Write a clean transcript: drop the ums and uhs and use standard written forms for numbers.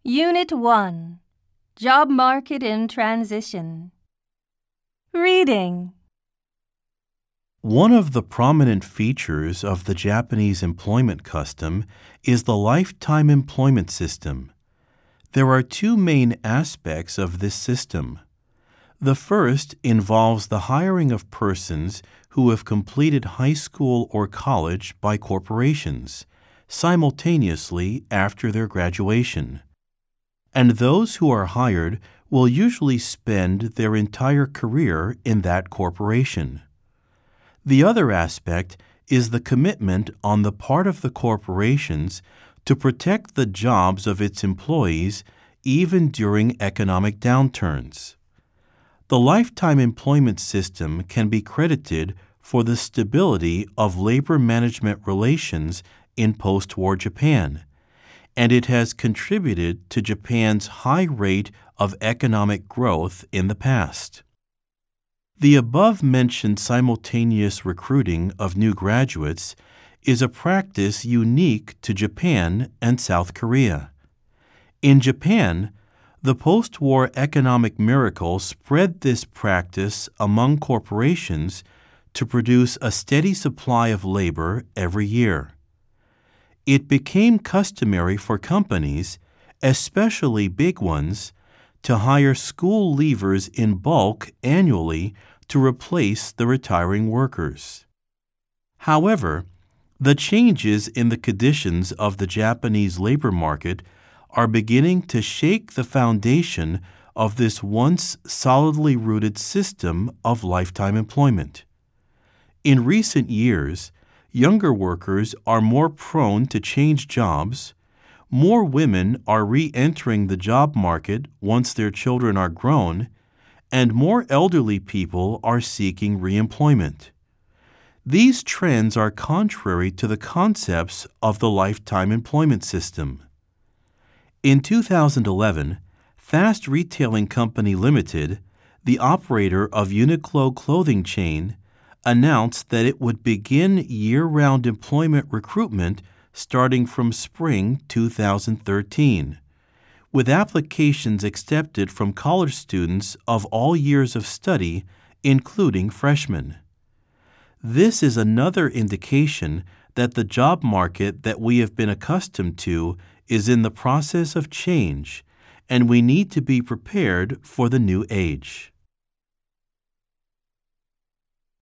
Unit 1, Job Market in Transition. Reading. One of the prominent features of the Japanese employment custom is the lifetime employment system. There are two main aspects of this system. The first involves the hiring of persons who have completed high school or college by corporations, simultaneously after their graduation. And those who are hired will usually spend their entire career in that corporation. The other aspect is the commitment on the part of the corporations to protect the jobs of its employees even during economic downturns. The lifetime employment system can be credited for the stability of labor management relations in post-war Japan, and it has contributed to Japan's high rate of economic growth in the past. The above-mentioned simultaneous recruiting of new graduates is a practice unique to Japan and South Korea. In Japan, the post-war economic miracle spread this practice among corporations to produce a steady supply of labor every year. It became customary for companies, especially big ones, to hire school leavers in bulk annually to replace the retiring workers. However, the changes in the conditions of the Japanese labor market are beginning to shake the foundation of this once solidly rooted system of lifetime employment. In recent years, younger workers are more prone to change jobs, more women are re-entering the job market once their children are grown, and more elderly people are seeking re-employment. These trends are contrary to the concepts of the lifetime employment system. In 2011, Fast Retailing Company Limited, the operator of Uniqlo clothing chain, announced that it would begin year-round employment recruitment starting from spring 2013, with applications accepted from college students of all years of study, including freshmen. This is another indication that the job market that we have been accustomed to is in the process of change, and we need to be prepared for the new age.